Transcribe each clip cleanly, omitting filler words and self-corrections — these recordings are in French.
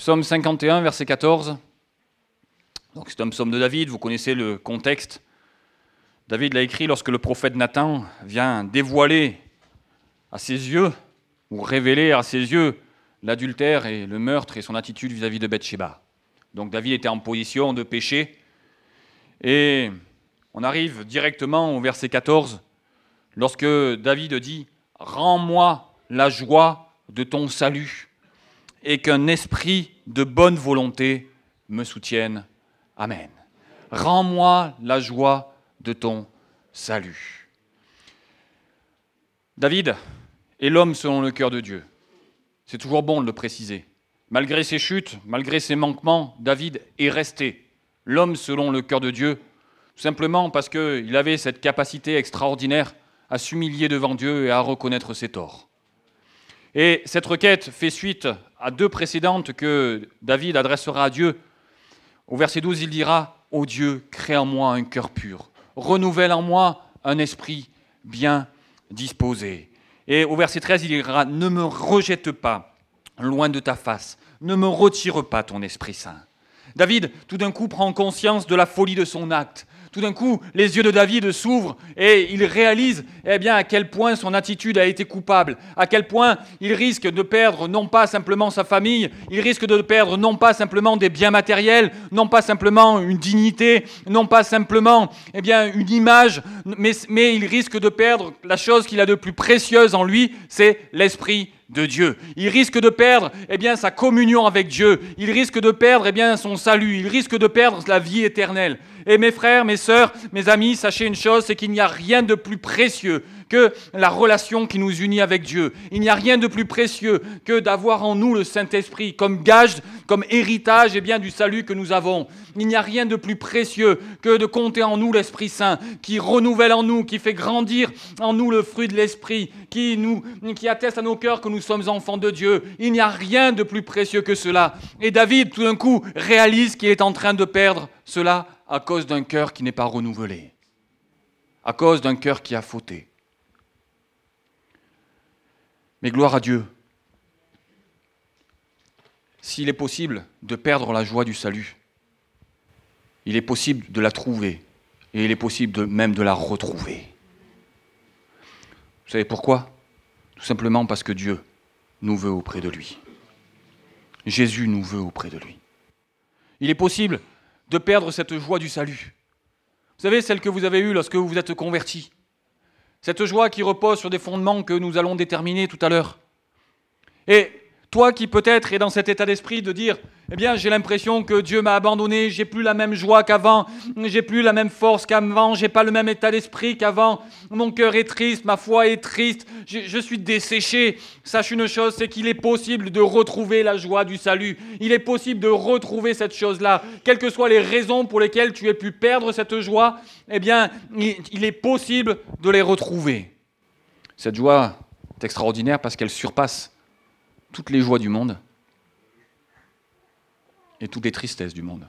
Psaume 51, verset 14. Donc c'est un psaume de David, vous connaissez le contexte. David l'a écrit lorsque le prophète Nathan vient dévoiler à ses yeux, ou révéler à ses yeux, l'adultère et le meurtre et son attitude vis-à-vis de Bathsheba. Donc David était en position de péché. Et on arrive directement au verset 14, lorsque David dit « Rends-moi la joie de ton salut et qu'un esprit de bonne volonté me soutienne. Amen. Rends-moi la joie de ton salut. » David est l'homme selon le cœur de Dieu. C'est toujours bon de le préciser. Malgré ses chutes, malgré ses manquements, David est resté l'homme selon le cœur de Dieu, tout simplement parce qu'il avait cette capacité extraordinaire à s'humilier devant Dieu et à reconnaître ses torts. Et cette requête fait suite à deux précédentes que David adressera à Dieu. Au verset 12, il dira « Ô Dieu, crée en moi un cœur pur, renouvelle en moi un esprit bien disposé. » Et au verset 13, il dira « Ne me rejette pas loin de ta face, ne me retire pas ton Esprit Saint. » David, tout d'un coup, prend conscience de la folie de son acte. Tout d'un coup, les yeux de David s'ouvrent et il réalise à quel point son attitude a été coupable, à quel point il risque de perdre non pas simplement sa famille, il risque de perdre non pas simplement des biens matériels, non pas simplement une dignité, non pas simplement une image, mais il risque de perdre la chose qu'il a de plus précieuse en lui, c'est l'Esprit de Dieu. Il risque de perdre sa communion avec Dieu. Il risque de perdre son salut. Il risque de perdre la vie éternelle. Et mes frères, mes sœurs, mes amis, sachez une chose, c'est qu'il n'y a rien de plus précieux que la relation qui nous unit avec Dieu. Il n'y a rien de plus précieux que d'avoir en nous le Saint-Esprit comme gage, comme héritage du salut que nous avons. Il n'y a rien de plus précieux que de compter en nous l'Esprit Saint, qui renouvelle en nous, qui fait grandir en nous le fruit de l'Esprit, qui atteste à nos cœurs que nous sommes enfants de Dieu. Il n'y a rien de plus précieux que cela. Et David, tout d'un coup, réalise qu'il est en train de perdre cela à cause d'un cœur qui n'est pas renouvelé, à cause d'un cœur qui a fauté. Mais gloire à Dieu, s'il est possible de perdre la joie du salut, il est possible de la trouver et il est possible même de la retrouver. Vous savez pourquoi ? Tout simplement parce que Dieu nous veut auprès de lui. Jésus nous veut auprès de lui. Il est possible de perdre cette joie du salut. Vous savez, celle que vous avez eue lorsque vous vous êtes convertis. Cette joie qui repose sur des fondements que nous allons déterminer tout à l'heure. Et toi qui peut-être es dans cet état d'esprit de dire « j'ai l'impression que Dieu m'a abandonné, j'ai plus la même joie qu'avant, j'ai plus la même force qu'avant, j'ai pas le même état d'esprit qu'avant, mon cœur est triste, ma foi est triste, je suis desséché. » Sache une chose, c'est qu'il est possible de retrouver la joie du salut. Il est possible de retrouver cette chose-là. Quelles que soient les raisons pour lesquelles tu aies pu perdre cette joie, il est possible de les retrouver. Cette joie est extraordinaire parce qu'elle surpasse toutes les joies du monde et toutes les tristesses du monde.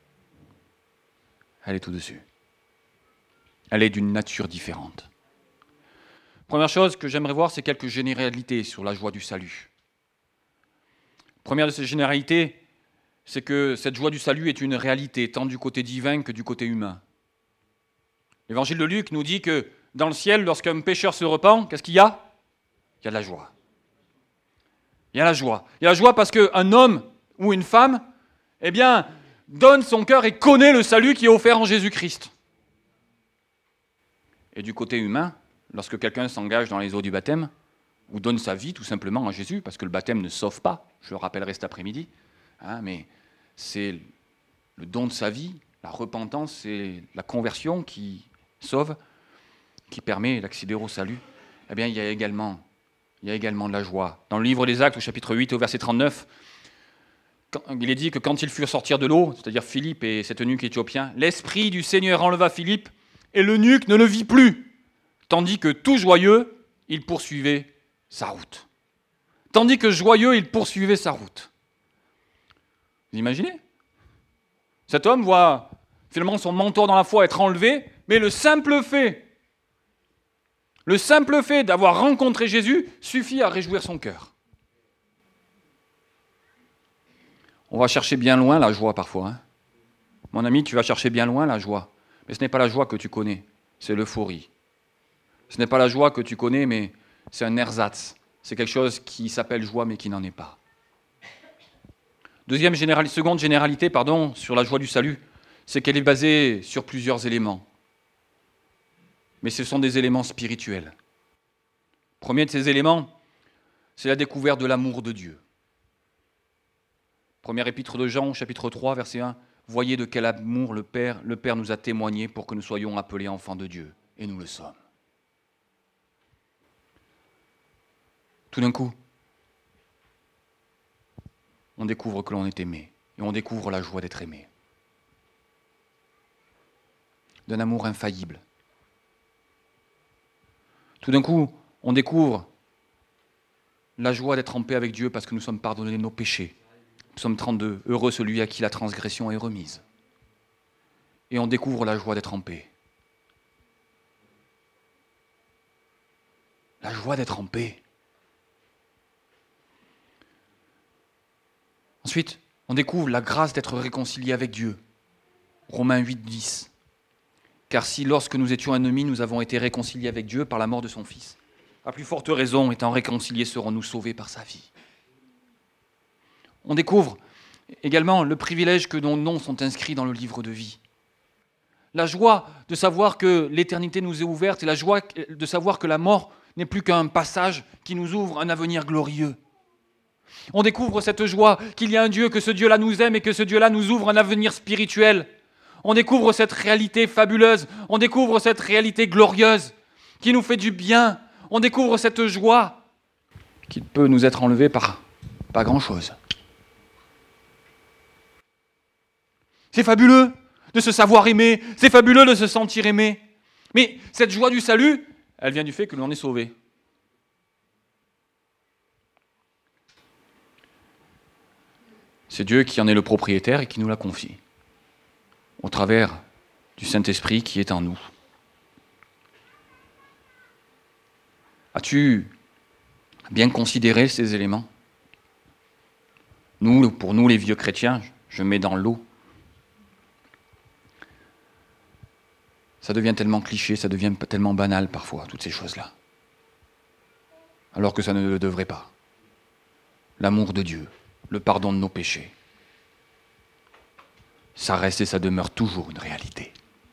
Elle est au-dessus. Elle est d'une nature différente. Première chose que j'aimerais voir, c'est quelques généralités sur la joie du salut. Première de ces généralités, c'est que cette joie du salut est une réalité, tant du côté divin que du côté humain. L'évangile de Luc nous dit que dans le ciel, lorsqu'un pécheur se repent, qu'est-ce qu'il y a ? Il y a de la joie. Il y a la joie. Il y a la joie parce qu'un homme ou une femme, donne son cœur et connaît le salut qui est offert en Jésus-Christ. Et du côté humain, lorsque quelqu'un s'engage dans les eaux du baptême, ou donne sa vie tout simplement à Jésus, parce que le baptême ne sauve pas, je le rappellerai cet après-midi, mais c'est le don de sa vie, la repentance, c'est la conversion qui sauve, qui permet d'accéder au salut. Il y a également de la joie. Dans le livre des Actes, au chapitre 8, au verset 39, il est dit que quand ils furent sortir de l'eau, c'est-à-dire Philippe et cet eunuque éthiopien, l'Esprit du Seigneur enleva Philippe et l'eunuque ne le vit plus, tandis que tout joyeux, il poursuivait sa route. Tandis que joyeux, il poursuivait sa route. Vous imaginez ? Cet homme voit finalement son mentor dans la foi être enlevé, mais le simple fait d'avoir rencontré Jésus suffit à réjouir son cœur. On va chercher bien loin la joie parfois. Hein. Mon ami, tu vas chercher bien loin la joie. Mais ce n'est pas la joie que tu connais, c'est l'euphorie. Ce n'est pas la joie que tu connais, mais c'est un ersatz. C'est quelque chose qui s'appelle joie, mais qui n'en est pas. Seconde généralité sur la joie du salut, c'est qu'elle est basée sur plusieurs éléments. Mais ce sont des éléments spirituels. Premier de ces éléments, c'est la découverte de l'amour de Dieu. Première épître de Jean, chapitre 3, verset 1. « Voyez de quel amour le Père nous a témoigné pour que nous soyons appelés enfants de Dieu. » Et nous le sommes. Tout d'un coup, on découvre que l'on est aimé. Et on découvre la joie d'être aimé. D'un amour infaillible. Tout d'un coup, on découvre la joie d'être en paix avec Dieu parce que nous sommes pardonnés de nos péchés. Psaume 32, heureux celui à qui la transgression est remise. Et on découvre la joie d'être en paix. La joie d'être en paix. Ensuite, on découvre la grâce d'être réconcilié avec Dieu. Romains 8, 10. Car si lorsque nous étions ennemis, nous avons été réconciliés avec Dieu par la mort de son Fils, à plus forte raison, étant réconciliés, serons-nous sauvés par sa vie. On découvre également le privilège que nos noms sont inscrits dans le livre de vie. La joie de savoir que l'éternité nous est ouverte et la joie de savoir que la mort n'est plus qu'un passage qui nous ouvre un avenir glorieux. On découvre cette joie qu'il y a un Dieu, que ce Dieu-là nous aime et que ce Dieu-là nous ouvre un avenir spirituel. On découvre cette réalité fabuleuse, on découvre cette réalité glorieuse qui nous fait du bien. On découvre cette joie qui peut nous être enlevée par pas grand-chose. C'est fabuleux de se savoir aimé, c'est fabuleux de se sentir aimé. Mais cette joie du salut, elle vient du fait que l'on est sauvé. C'est Dieu qui en est le propriétaire et qui nous la confie, au travers du Saint-Esprit qui est en nous. As-tu bien considéré ces éléments ? Pour nous, les vieux chrétiens, je mets dans l'eau. Ça devient tellement cliché, ça devient tellement banal parfois, toutes ces choses-là. Alors que ça ne le devrait pas. L'amour de Dieu, le pardon de nos péchés, ça reste et ça demeure toujours une réalité.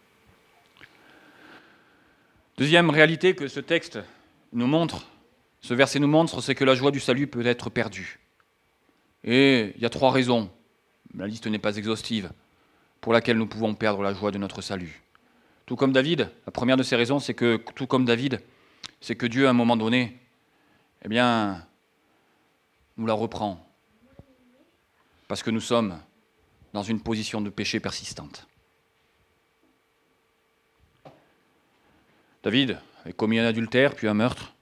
Deuxième réalité que ce texte nous montre, ce verset nous montre, c'est que la joie du salut peut être perdue. Et il y a 3 raisons, la liste n'est pas exhaustive, pour laquelle nous pouvons perdre la joie de notre salut. Tout comme David, la première de ces raisons, c'est que, tout comme David, c'est que Dieu, à un moment donné, nous la reprend. Parce que nous sommes dans une position de péché persistante. David avait commis un adultère, puis un meurtre.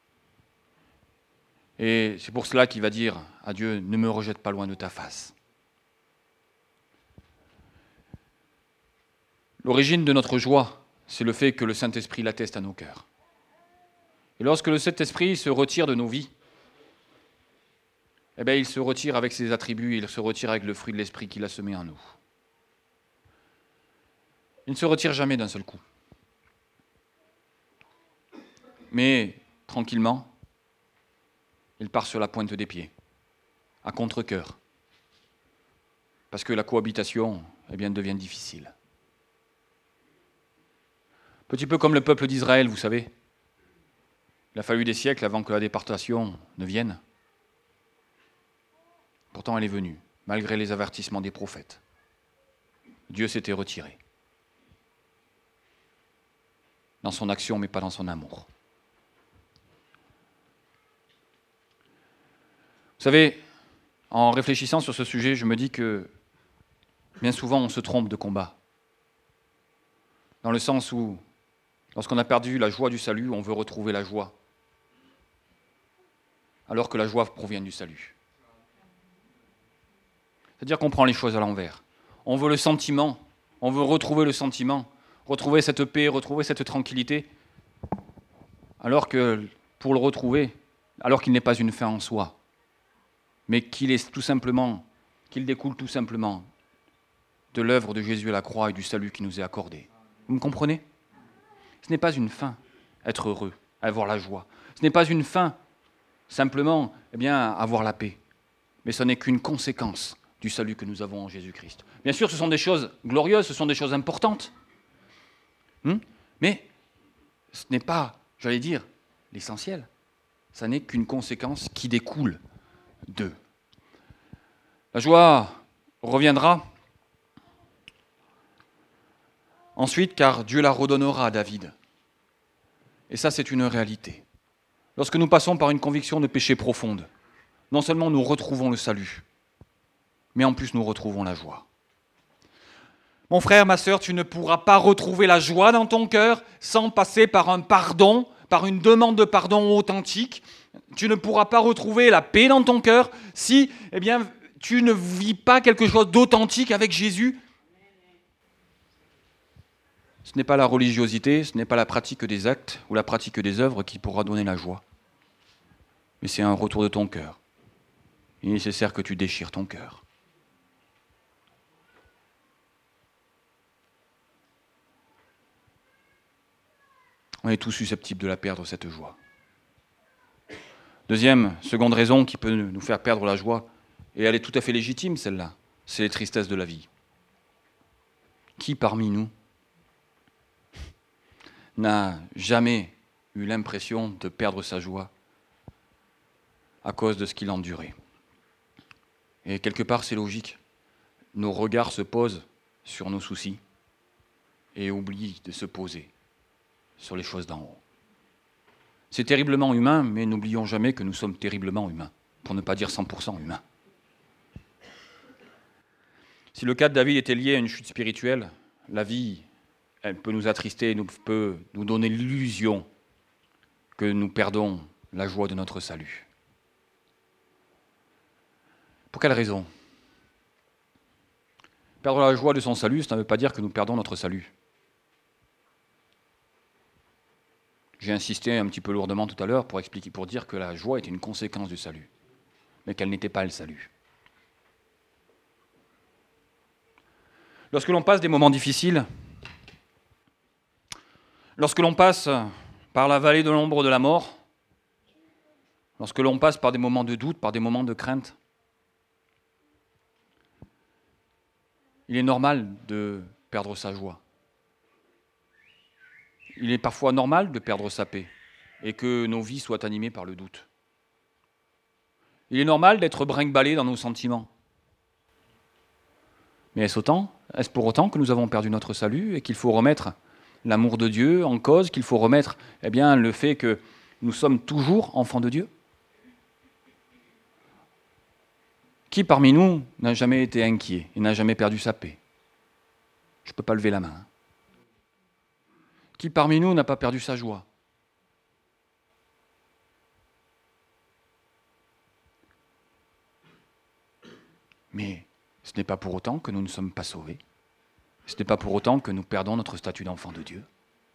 Et c'est pour cela qu'il va dire à Dieu, ne me rejette pas loin de ta face. L'origine de notre joie, c'est le fait que le Saint-Esprit l'atteste à nos cœurs. Et lorsque le Saint-Esprit se retire de nos vies, il se retire avec ses attributs, il se retire avec le fruit de l'Esprit qu'il a semé en nous. Il ne se retire jamais d'un seul coup. Mais, tranquillement, il part sur la pointe des pieds, à contre-cœur, parce que la cohabitation devient difficile. Petit peu comme le peuple d'Israël, vous savez. Il a fallu des siècles avant que la déportation ne vienne. Pourtant, elle est venue, malgré les avertissements des prophètes. Dieu s'était retiré. Dans son action, mais pas dans son amour. Vous savez, en réfléchissant sur ce sujet, je me dis que bien souvent, on se trompe de combat. Dans le sens où, lorsqu'on a perdu la joie du salut, on veut retrouver la joie. Alors que la joie provient du salut. C'est-à-dire qu'on prend les choses à l'envers. On veut le sentiment, on veut retrouver le sentiment, retrouver cette paix, retrouver cette tranquillité, alors que pour le retrouver, alors qu'il n'est pas une fin en soi, mais qu'il qu'il découle tout simplement de l'œuvre de Jésus à la croix et du salut qui nous est accordé. Vous me comprenez ? Ce n'est pas une fin, être heureux, avoir la joie. Ce n'est pas une fin, simplement, avoir la paix. Mais ce n'est qu'une conséquence du salut que nous avons en Jésus-Christ. Bien sûr, ce sont des choses glorieuses, ce sont des choses importantes. Mais ce n'est pas, j'allais dire, l'essentiel. Ça n'est qu'une conséquence qui découle d'eux. La joie reviendra ensuite, car Dieu la redonnera à David. Et ça, c'est une réalité. Lorsque nous passons par une conviction de péché profonde, non seulement nous retrouvons le salut, mais en plus nous retrouvons la joie. Mon frère, ma sœur, tu ne pourras pas retrouver la joie dans ton cœur sans passer par un pardon, par une demande de pardon authentique. Tu ne pourras pas retrouver la paix dans ton cœur si tu ne vis pas quelque chose d'authentique avec Jésus. Ce n'est pas la religiosité, ce n'est pas la pratique des actes ou la pratique des œuvres qui pourra donner la joie. Mais c'est un retour de ton cœur. Il est nécessaire que tu déchires ton cœur. On est tous susceptibles de la perdre, cette joie. Seconde raison qui peut nous faire perdre la joie, et elle est tout à fait légitime, celle-là, c'est les tristesses de la vie. Qui parmi nous n'a jamais eu l'impression de perdre sa joie à cause de ce qu'il endurait? Et quelque part, c'est logique. Nos regards se posent sur nos soucis et oublient de se poser sur les choses d'en haut. C'est terriblement humain, mais n'oublions jamais que nous sommes terriblement humains, pour ne pas dire 100% humains. Si le cas de David était lié à une chute spirituelle, la vie, elle peut nous attrister, peut nous donner l'illusion que nous perdons la joie de notre salut. Pour quelle raison ? Perdre la joie de son salut, ça ne veut pas dire que nous perdons notre salut. J'ai insisté un petit peu lourdement tout à l'heure pour dire que la joie était une conséquence du salut, mais qu'elle n'était pas le salut. Lorsque l'on passe des moments difficiles, lorsque l'on passe par la vallée de l'ombre de la mort, lorsque l'on passe par des moments de doute, par des moments de crainte, il est normal de perdre sa joie. Il est parfois normal de perdre sa paix et que nos vies soient animées par le doute. Il est normal d'être brinque-ballé dans nos sentiments. Mais est-ce pour autant que nous avons perdu notre salut et qu'il faut remettre l'amour de Dieu en cause, qu'il faut remettre le fait que nous sommes toujours enfants de Dieu? Qui parmi nous n'a jamais été inquiet et n'a jamais perdu sa paix? Je ne peux pas lever la main. Qui parmi nous n'a pas perdu sa joie? Mais ce n'est pas pour autant que nous ne sommes pas sauvés. Ce n'est pas pour autant que nous perdons notre statut d'enfant de Dieu.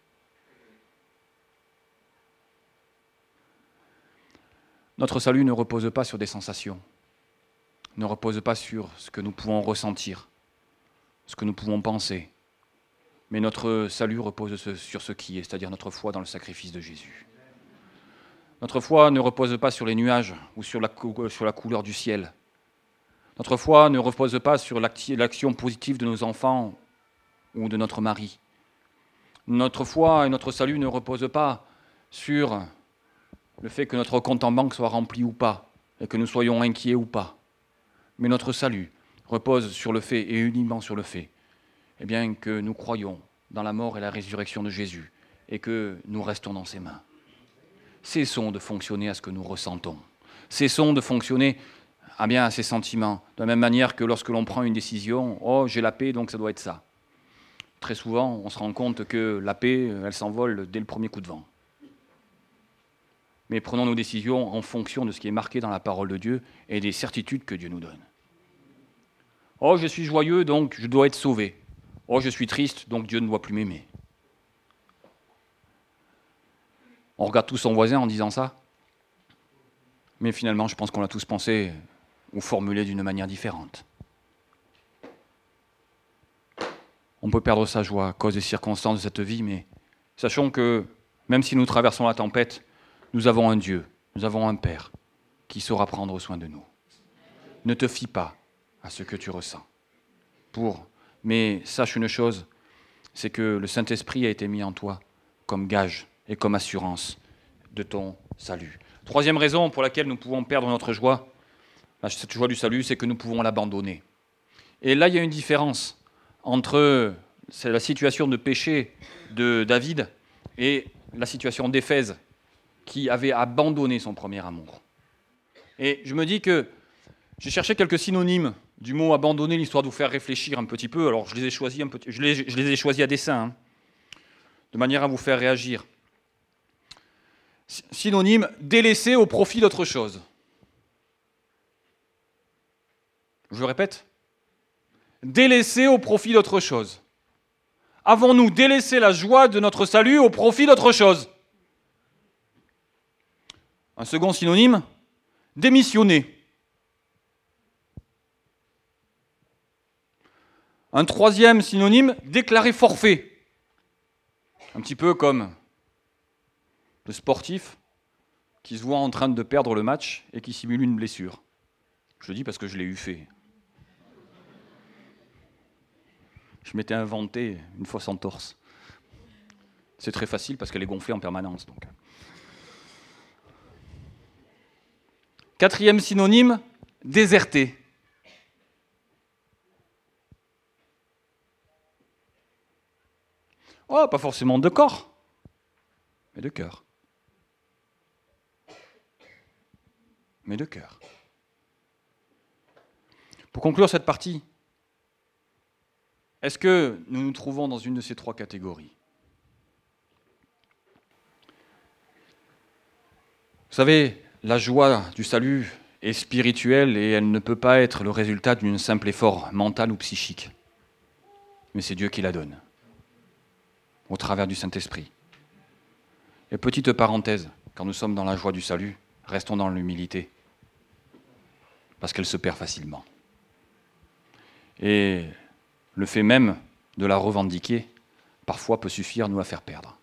Notre salut ne repose pas sur des sensations, ne repose pas sur ce que nous pouvons ressentir, ce que nous pouvons penser. Mais notre salut repose sur ce qui est, c'est-à-dire notre foi dans le sacrifice de Jésus. Notre foi ne repose pas sur les nuages ou sur la couleur du ciel. Notre foi ne repose pas sur l'action positive de nos enfants ou de notre mari. Notre foi et notre salut ne reposent pas sur le fait que notre compte en banque soit rempli ou pas, et que nous soyons inquiets ou pas. Mais notre salut repose sur le fait, et uniquement sur le fait, que nous croyons dans la mort et la résurrection de Jésus, et que nous restons dans ses mains. Cessons de fonctionner à ce que nous ressentons. Cessons de fonctionner à ses sentiments. De la même manière que lorsque l'on prend une décision, « Oh, j'ai la paix, donc ça doit être ça ». Très souvent, on se rend compte que la paix, elle s'envole dès le premier coup de vent. Mais prenons nos décisions en fonction de ce qui est marqué dans la parole de Dieu et des certitudes que Dieu nous donne. « Oh, je suis joyeux, donc je dois être sauvé. Oh, je suis triste, donc Dieu ne doit plus m'aimer. » On regarde tous son voisin en disant ça. Mais finalement, je pense qu'on l'a tous pensé ou formulé d'une manière différente. On peut perdre sa joie à cause des circonstances de cette vie, mais sachons que même si nous traversons la tempête, nous avons un Dieu, nous avons un Père qui saura prendre soin de nous. Ne te fie pas à ce que tu ressens. Mais sache une chose, c'est que le Saint-Esprit a été mis en toi comme gage et comme assurance de ton salut. Troisième raison pour laquelle nous pouvons perdre notre joie, cette joie du salut, c'est que nous pouvons l'abandonner. Et là, il y a une différence entre la situation de péché de David et la situation d'Éphèse, qui avait abandonné son premier amour. Et je me dis que j'ai cherché quelques synonymes du mot abandonner, l'histoire de vous faire réfléchir un petit peu. Alors je les ai choisis à dessein, de manière à vous faire réagir. Synonyme, délaisser au profit d'autre chose. Je le répète. Délaisser au profit d'autre chose. Avons-nous délaissé la joie de notre salut au profit d'autre chose? Un second synonyme, démissionner. Un troisième synonyme, déclarer forfait. Un petit peu comme le sportif qui se voit en train de perdre le match et qui simule une blessure. Je le dis parce que je l'ai eu fait. Je m'étais inventé une fausse entorse. C'est très facile parce qu'elle est gonflée en permanence. Donc. Quatrième synonyme, déserter. Oh, pas forcément de corps, mais de cœur. Mais de cœur. Pour conclure cette partie, est-ce que nous nous trouvons dans une de ces trois catégories? Vous savez, la joie du salut est spirituelle et elle ne peut pas être le résultat d'un simple effort mental ou psychique. Mais c'est Dieu qui la donne, au travers du Saint-Esprit. Et petite parenthèse, quand nous sommes dans la joie du salut, restons dans l'humilité, parce qu'elle se perd facilement. Et le fait même de la revendiquer, parfois peut suffire à nous la faire perdre.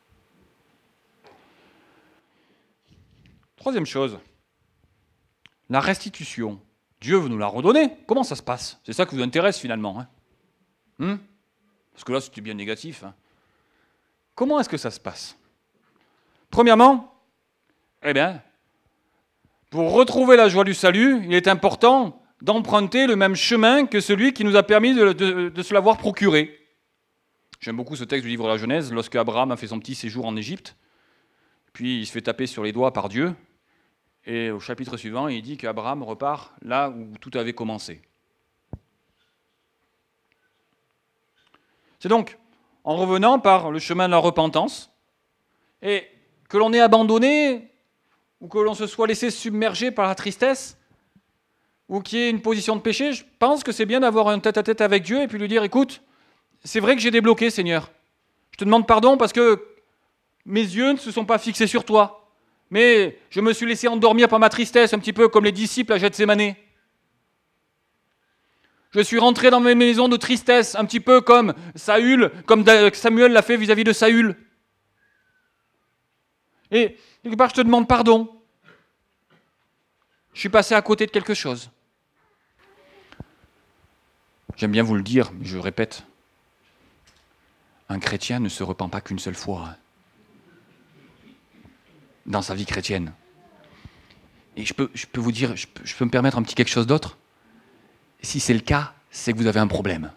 Troisième chose, la restitution. Dieu veut nous la redonner. Comment ça se passe? C'est ça qui vous intéresse finalement. Parce que là, c'était bien négatif. Comment est-ce que ça se passe? Premièrement, pour retrouver la joie du salut, il est important d'emprunter le même chemin que celui qui nous a permis de se l'avoir procuré. J'aime beaucoup ce texte du livre de la Genèse, lorsque Abraham a fait son petit séjour en Égypte, puis il se fait taper sur les doigts par Dieu, et au chapitre suivant, il dit qu'Abraham repart là où tout avait commencé. C'est donc en revenant par le chemin de la repentance, et que l'on ait abandonné, ou que l'on se soit laissé submerger par la tristesse, ou qu'il y ait une position de péché, je pense que c'est bien d'avoir un tête-à-tête avec Dieu et puis lui dire, écoute, c'est vrai que j'ai débloqué, Seigneur. Je te demande pardon parce que mes yeux ne se sont pas fixés sur toi. Mais je me suis laissé endormir par ma tristesse, un petit peu comme les disciples à Gethsémanée. Je suis rentré dans mes maisons de tristesse, un petit peu comme Saül, comme Samuel l'a fait vis-à-vis de Saül. Et quelque part, je te demande pardon. Je suis passé à côté de quelque chose. J'aime bien vous le dire, mais je le répète. Un chrétien ne se repent pas qu'une seule fois dans sa vie chrétienne. Et je peux vous dire, je peux me permettre un petit quelque chose d'autre? Si c'est le cas, c'est que vous avez un problème.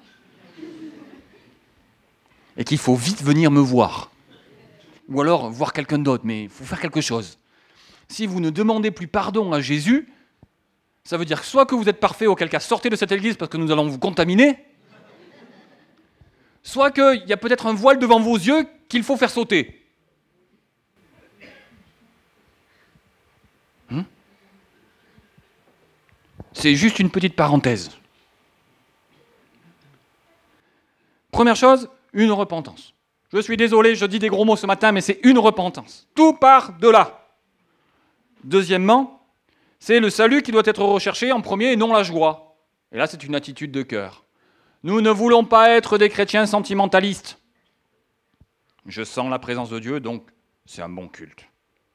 Et qu'il faut vite venir me voir. Ou alors voir quelqu'un d'autre, mais il faut faire quelque chose. Si vous ne demandez plus pardon à Jésus, ça veut dire que soit que vous êtes parfait, auquel cas sortez de cette église parce que nous allons vous contaminer, soit qu'il y a peut-être un voile devant vos yeux qu'il faut faire sauter. C'est juste une petite parenthèse. Première chose, une repentance. Je suis désolé, je dis des gros mots ce matin, mais c'est une repentance. Tout part de là. Deuxièmement, c'est le salut qui doit être recherché en premier et non la joie. Et là, c'est une attitude de cœur. Nous ne voulons pas être des chrétiens sentimentalistes. Je sens la présence de Dieu, donc c'est un bon culte.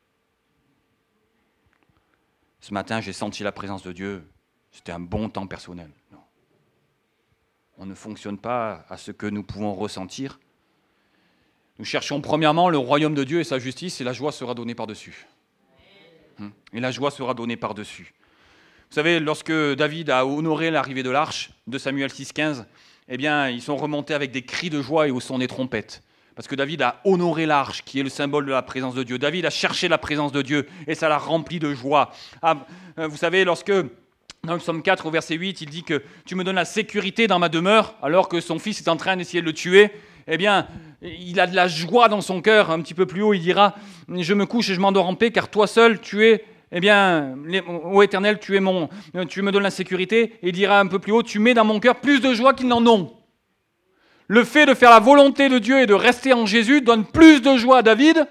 Ce matin, j'ai senti la présence de Dieu. C'était un bon temps personnel. Non. On ne fonctionne pas à ce que nous pouvons ressentir. Nous cherchons premièrement le royaume de Dieu et sa justice, et la joie sera donnée par-dessus. Et la joie sera donnée par-dessus. Vous savez, lorsque David a honoré l'arrivée de l'arche, de Samuel 6,15, eh bien, ils sont remontés avec des cris de joie et au son des trompettes. Parce que David a honoré l'arche, qui est le symbole de la présence de Dieu. David a cherché la présence de Dieu, et ça l'a rempli de joie. Vous savez, lorsque, dans le psaume 4, au verset 8, il dit que « Tu me donnes la sécurité dans ma demeure », alors que son fils est en train d'essayer de le tuer, eh bien, il a de la joie dans son cœur. Un petit peu plus haut, il dira « Je me couche et je m'endors en paix, car toi seul, tu es... » Eh bien, ô Éternel, tu me donnes la sécurité. Et il dira un peu plus haut, tu mets dans mon cœur plus de joie qu'ils n'en ont. Le fait de faire la volonté de Dieu et de rester en Jésus donne plus de joie à David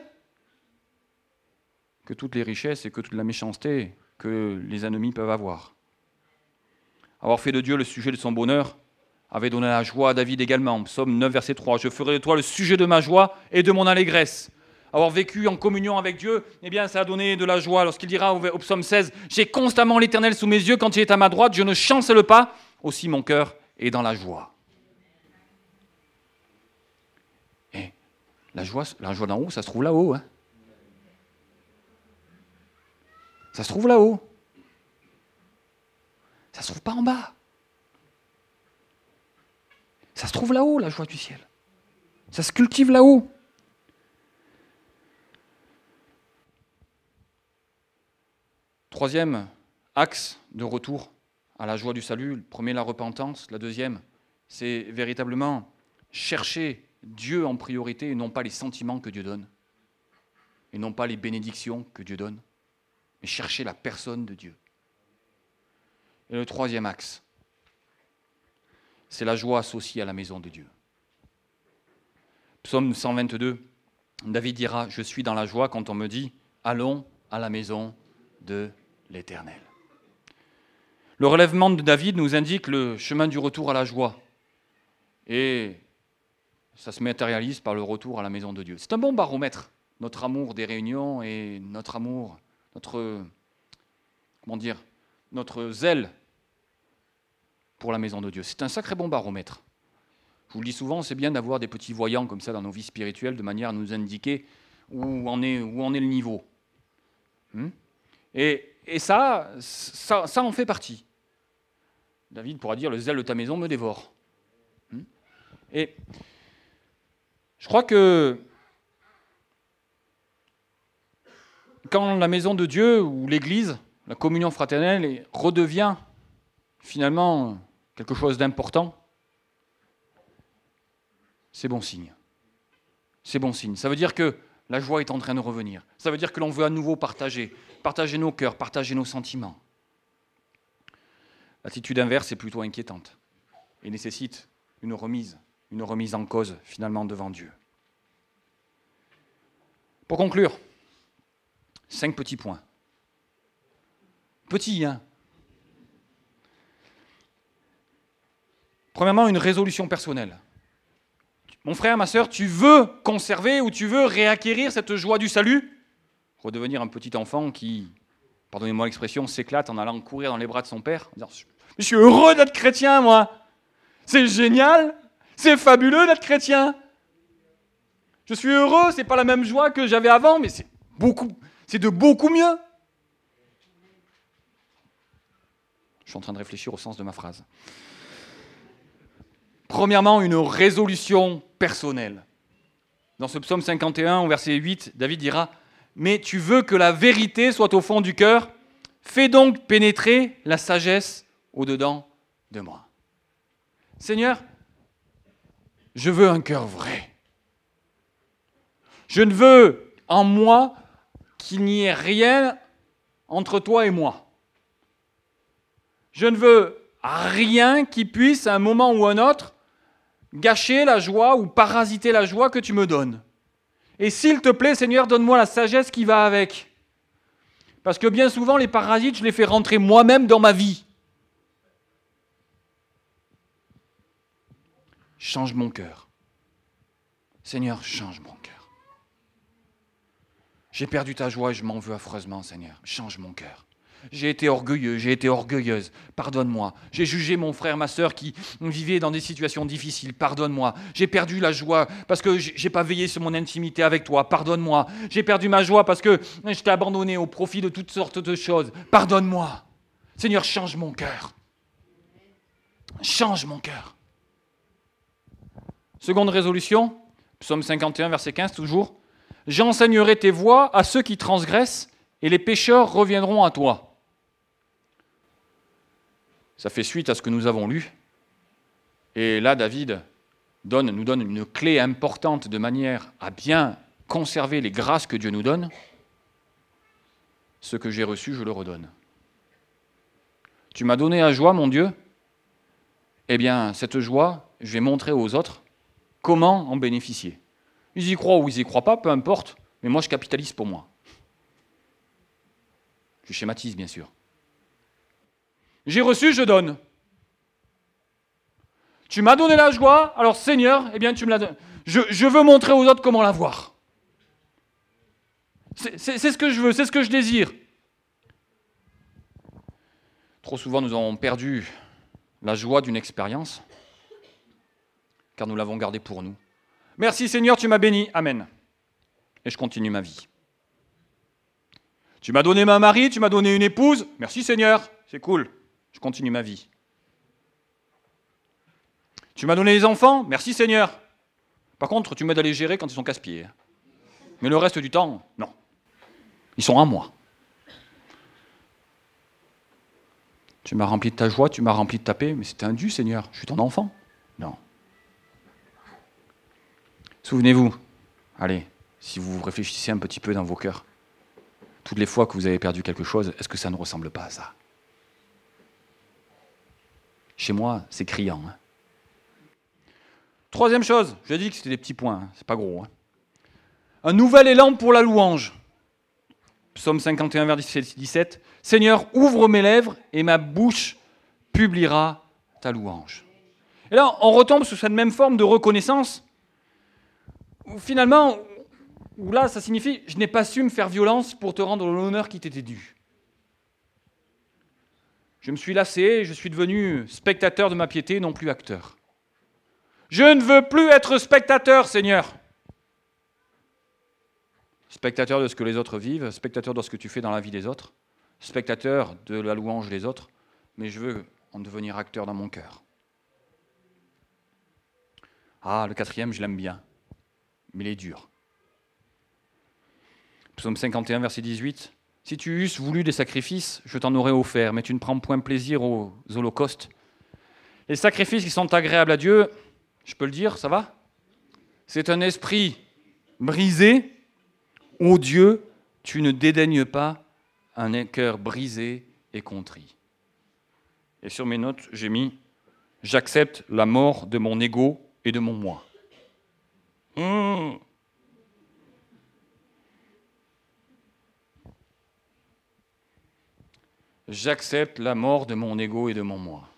que toutes les richesses et que toute la méchanceté que les ennemis peuvent avoir. Avoir fait de Dieu le sujet de son bonheur avait donné la joie à David également. Psaume 9, verset 3. Je ferai de toi le sujet de ma joie et de mon allégresse. Avoir vécu en communion avec Dieu, eh bien, ça a donné de la joie. Lorsqu'il dira au psaume 16, « J'ai constamment l'Éternel sous mes yeux, quand il est à ma droite, je ne chancelle pas. Aussi mon cœur est dans la joie. » Et la joie d'en haut, ça se trouve là-haut. Hein. Ça se trouve là-haut. Ça se trouve pas en bas. Ça se trouve là-haut, la joie du ciel. Ça se cultive là-haut. Troisième axe de retour à la joie du salut. Le premier, la repentance. La deuxième, c'est véritablement chercher Dieu en priorité et non pas les sentiments que Dieu donne. Et non pas les bénédictions que Dieu donne. Mais chercher la personne de Dieu. Et le troisième axe, c'est la joie associée à la maison de Dieu. Psaume 122, David dira « Je suis dans la joie quand on me dit « Allons à la maison de l'Éternel ». Le relèvement de David nous indique le chemin du retour à la joie. Et ça se matérialise par le retour à la maison de Dieu. C'est un bon baromètre, notre amour des réunions et notre amour, notre zèle pour la maison de Dieu. C'est un sacré bon baromètre. Je vous le dis souvent, c'est bien d'avoir des petits voyants comme ça dans nos vies spirituelles de manière à nous indiquer où en est le niveau. Et ça en fait partie. David pourra dire, le zèle de ta maison me dévore. Et je crois que quand la maison de Dieu ou l'Église, la communion fraternelle redevient finalement quelque chose d'important, c'est bon signe. C'est bon signe. Ça veut dire que la joie est en train de revenir. Ça veut dire que l'on veut à nouveau partager nos cœurs, partager nos sentiments. L'attitude inverse est plutôt inquiétante et nécessite une remise en cause finalement devant Dieu. Pour conclure, 5 petits points. Petits, hein. Premièrement, une résolution personnelle. Mon frère, ma sœur, tu veux conserver ou tu veux réacquérir cette joie du salut ? Redevenir un petit enfant qui, pardonnez-moi l'expression, s'éclate en allant courir dans les bras de son père. En disant, je suis heureux d'être chrétien, moi. C'est génial. C'est fabuleux d'être chrétien. Je suis heureux, c'est pas la même joie que j'avais avant, mais c'est de beaucoup mieux. Je suis en train de réfléchir au sens de ma phrase. Premièrement, une résolution personnelle. Dans ce psaume 51, au verset 8, David dira « Mais tu veux que la vérité soit au fond du cœur, fais donc pénétrer la sagesse au-dedans de moi. » Seigneur, je veux un cœur vrai. Je ne veux en moi qu'il n'y ait rien entre toi et moi. Je ne veux rien qui puisse, à un moment ou à un autre, gâcher la joie ou parasiter la joie que tu me donnes. Et s'il te plaît, Seigneur, donne-moi la sagesse qui va avec. Parce que bien souvent, les parasites, je les fais rentrer moi-même dans ma vie. change mon cœur. Seigneur, change mon cœur. J'ai perdu ta joie et je m'en veux affreusement, Seigneur. Change mon cœur. J'ai été orgueilleux, j'ai été orgueilleuse. Pardonne-moi. J'ai jugé mon frère, ma sœur qui vivaient dans des situations difficiles. Pardonne-moi. J'ai perdu la joie parce que je n'ai pas veillé sur mon intimité avec toi. Pardonne-moi. J'ai perdu ma joie parce que je t'ai abandonné au profit de toutes sortes de choses. Pardonne-moi. Seigneur, change mon cœur. Change mon cœur. Seconde résolution, psaume 51, verset 15, toujours. J'enseignerai tes voies à ceux qui transgressent et les pécheurs reviendront à toi. Ça fait suite à ce que nous avons lu. Et là, David nous donne une clé importante de manière à bien conserver les grâces que Dieu nous donne. Ce que j'ai reçu, je le redonne. Tu m'as donné la joie, mon Dieu. Eh bien, cette joie, je vais montrer aux autres comment en bénéficier. Ils y croient ou ils y croient pas, peu importe, mais moi je capitalise pour moi. Je schématise, bien sûr. J'ai reçu, je donne. Tu m'as donné la joie, alors Seigneur, eh bien tu me la donnes. Je veux montrer aux autres comment l'avoir. C'est ce que je veux, c'est ce que je désire. Trop souvent, nous avons perdu la joie d'une expérience, car nous l'avons gardée pour nous. Merci Seigneur, tu m'as béni, amen. Et je continue ma vie. Tu m'as donné un mari, tu m'as donné une épouse, merci Seigneur, c'est cool, je continue ma vie. Tu m'as donné les enfants, merci Seigneur. Par contre, tu m'aides à les gérer quand ils sont casse-pieds. Mais le reste du temps, non. Ils sont à moi. Tu m'as rempli de ta joie, tu m'as rempli de ta paix, mais c'était un dû, Seigneur, je suis ton enfant. Non. Souvenez-vous, allez, si vous réfléchissez un petit peu dans vos cœurs, toutes les fois que vous avez perdu quelque chose, est-ce que ça ne ressemble pas à ça? Chez moi, c'est criant. Hein. Troisième chose, je dit que c'était des petits points, hein, c'est pas gros. Hein. Un nouvel élan pour la louange. Psaume 51, verset 17. Seigneur, ouvre mes lèvres et ma bouche publiera ta louange. Et là, on retombe sur cette même forme de reconnaissance où finalement, où là, ça signifie je n'ai pas su me faire violence pour te rendre l'honneur qui t'était dû. Je me suis lassé, je suis devenu spectateur de ma piété, non plus acteur. Je ne veux plus être spectateur, Seigneur. Spectateur de ce que les autres vivent, spectateur de ce que tu fais dans la vie des autres, spectateur de la louange des autres, mais je veux en devenir acteur dans mon cœur. Ah, le quatrième, je l'aime bien, mais il est dur. Psaume 51, verset 18. Si tu eusses voulu des sacrifices, je t'en aurais offert, mais tu ne prends point plaisir aux holocaustes. Les sacrifices qui sont agréables à Dieu, je peux le dire, ça va? C'est un esprit brisé. Ô Dieu, tu ne dédaignes pas un cœur brisé et contrit. Et sur mes notes, j'ai mis « J'accepte la mort de mon ego et de mon moi ». J'accepte la mort de mon ego et de mon moi.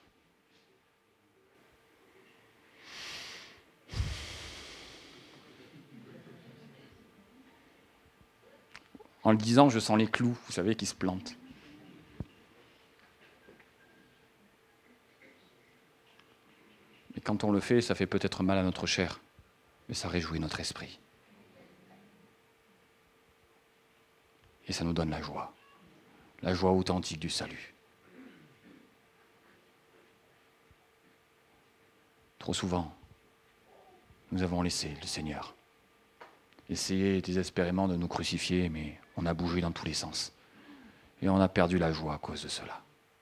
En le disant, je sens les clous, vous savez, qui se plantent. Et quand on le fait, ça fait peut-être mal à notre chair, mais ça réjouit notre esprit. Et ça nous donne la joie authentique du salut. Trop souvent, nous avons laissé le Seigneur essayer désespérément de nous crucifier, mais on a bougé dans tous les sens. Et on a perdu la joie à cause de cela.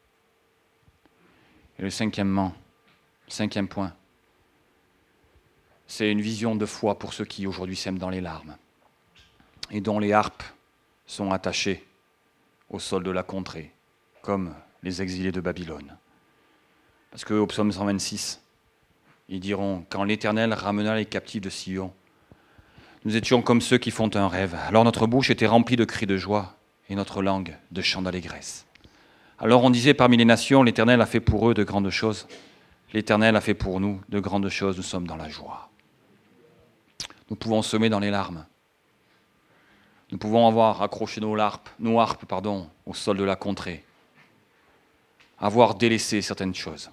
Et le cinquième point, c'est une vision de foi pour ceux qui aujourd'hui s'aiment dans les larmes et dont les harpes sont attachées au sol de la contrée, comme les exilés de Babylone. Parce qu'au psaume 126, ils diront « Quand l'Éternel ramena les captifs de Sion, nous étions comme ceux qui font un rêve. Alors notre bouche était remplie de cris de joie et notre langue de chants d'allégresse. Alors on disait parmi les nations, l'Éternel a fait pour eux de grandes choses. L'Éternel a fait pour nous de grandes choses, nous sommes dans la joie. Nous pouvons semer dans les larmes. Nous pouvons avoir accroché nos harpes au sol de la contrée. Avoir délaissé certaines choses.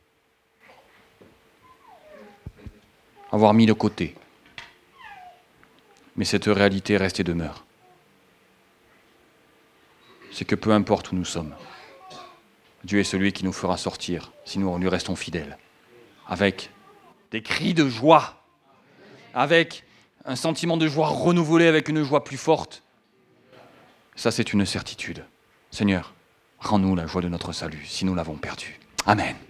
Avoir mis de côté. Mais cette réalité reste et demeure. C'est que peu importe où nous sommes, Dieu est celui qui nous fera sortir si nous lui restons fidèles. Avec des cris de joie, avec un sentiment de joie renouvelé, avec une joie plus forte. Ça, c'est une certitude. Seigneur, rends-nous la joie de notre salut si nous l'avons perdu. Amen.